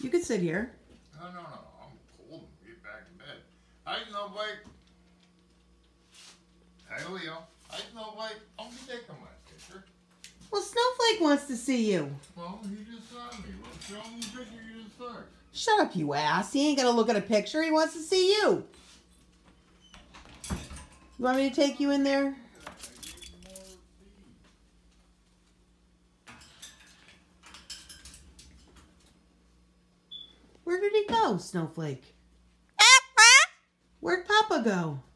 You can sit here. No. I'm cold. Get back in bed. Hi, Snowflake. Hi, Leo. Hi, Snowflake. I'll be taking my picture. Well, Snowflake wants to see you. Well, he just saw me. Let's show him the picture you just took. Shut up, you ass. He ain't gonna look at a picture. He wants to see you. You want me to take you in there? Where did he go, Snowflake? Where'd Papa go?